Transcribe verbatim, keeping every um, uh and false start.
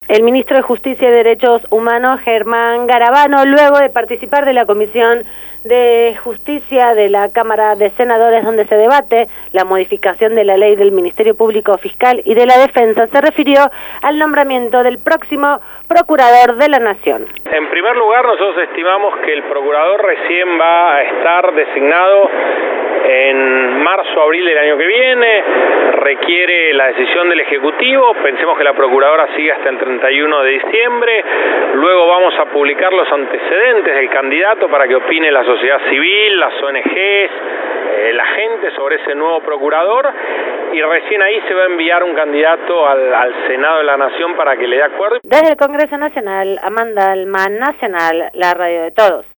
El ministro de Justicia y Derechos Humanos, Germán Garabano, luego de participar de la Comisión de Justicia de la Cámara de Senadores, donde se debate la modificación de la ley del Ministerio Público Fiscal y de la Defensa, se refirió al nombramiento del próximo Procurador de la Nación. En primer lugar, nosotros estimamos que el Procurador recién va a estar designado en marzo, abril del año que viene, requiere la decisión del Ejecutivo, pensemos que la Procuradora sigue hasta el treinta y uno de diciembre, luego vamos a publicar los antecedentes del candidato para que opine la sociedad civil, las O N Ges, eh, la gente sobre ese nuevo Procurador, y recién ahí se va a enviar un candidato al, al Senado de la Nación para que le dé acuerdo. Desde el Congreso Nacional, Amanda Alman, Nacional, la radio de todos.